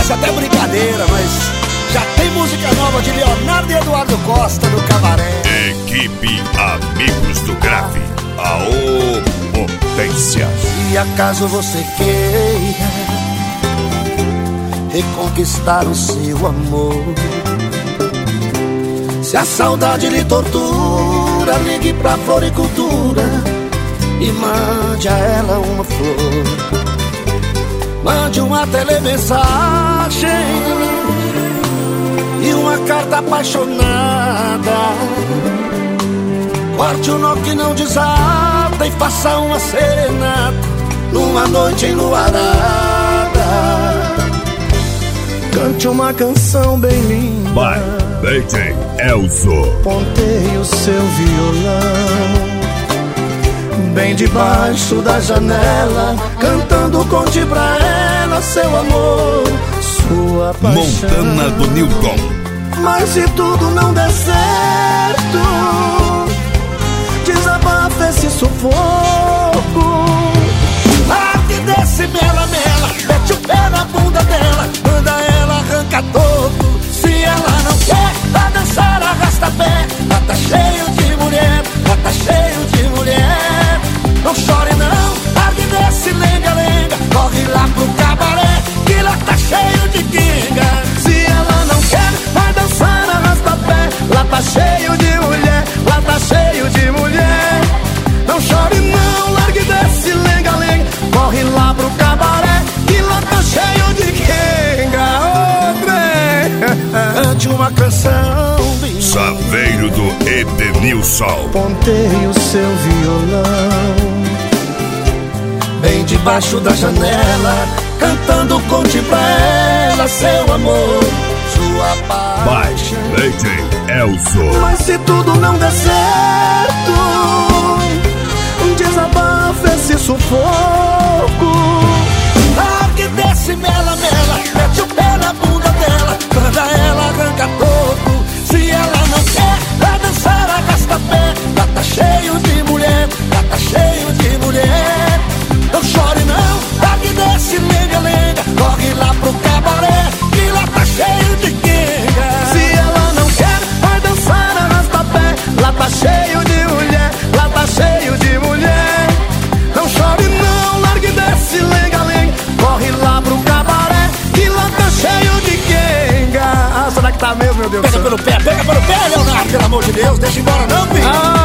Parece até brincadeira, mas já tem música nova de Leonardo e Eduardo Costa no Cabaré. Equipe Amigos do Grave, aô potência. Se acaso você queira reconquistar o seu amor, se a saudade lhe tortura, ligue pra Floricultura e mande a ela uma flor. Mande uma telemensagem e uma carta apaixonada. Corte o nó que não desata e faça uma serenata numa noite enluarada. Cante uma canção bem linda. Vai, DJ Elzo. Ponteie o seu violão bem debaixo da janela, cantando, conte pra ela seu amor, sua paixão. Montana do Newton. Mas se tudo não der certo, desabafa esse sufoco. Largue desse mela-mela, mete o pé na bunda dela, manda ela arranca todo. Se ela não quer, pra dançar arrasta pé. Lá tá cheio de mulher, lá tá cheio de mulher. Não chore não, largue desse lenga-lenga, corre lá pro cabaré, que lá tá cheio de quinga. Se ela não quer, vai dançar arrasta pé. Lá tá cheio de mulher, lá tá cheio de mulher. Não chore não, largue desse lenga-lenga, corre lá pro cabaré, que lá tá cheio de quinga. Cante uma canção bem Saveiro do Edenilson. Ponteie o seu violão bem debaixo da janela, cantando, conte pra ela seu amor, sua Vai, paixão. DJ Elzo. Mas se tudo não der certo, desabafa esse sufoco. Largue desse mela-mela, mete o pé na bunda dela, manda ela arranca todo. Se ela não quer, vai dançar arrasta pé. Lá tá cheio de mulher, lá tá cheio de mulher. Não chore não, largue desse lenga-lenga, corre lá pro cabaré, que lá tá cheio de quenga. Se ela não quer, vai dançar arrasta pé. Lá tá cheio de mulher, lá tá cheio de mulher. Não chore não, largue desse lenga-lenga, corre lá pro cabaré, que lá tá cheio de quenga. Ah, será que tá mesmo, meu Deus do céu? Pega pelo pé, Leonardo, pelo amor de Deus, deixa embora não, filho.